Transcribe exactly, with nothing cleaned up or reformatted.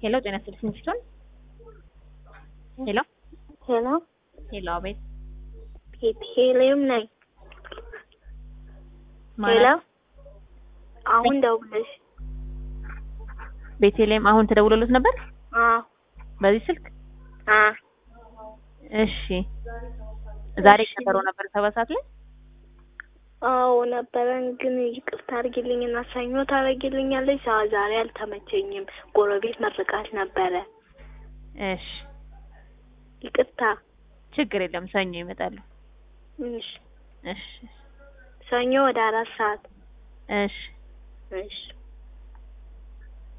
ሄሎ ጤና ይስጥልኝ ሲሆን ሄሎ ሄሎ ሄሎ አቤት ቤቴሌም ነኝ። ሄሎ አሁን ደውለሽ ቤቴሌም አሁን ተደውሎልት ነበር? አዎ በዚህ ስልክ? አዎ እሺ ዛሬ ቀጠሮ ነበር ሰባት ሰዓት ላይ? አዎ ነበረን፣ ግን ይቅርታ አድርጊልኝና ሰኞ ታደርጊልኛለሽ? ዛሬ አልተመቸኝም፣ ጎረቤት መርቃት ነበረ። እሺ ይቅርታ። ችግር የለም ሰኞ ይመጣሉ። እሺ እሺ ሰኞ ወደ አራት ሰዓት። እሺ እሺ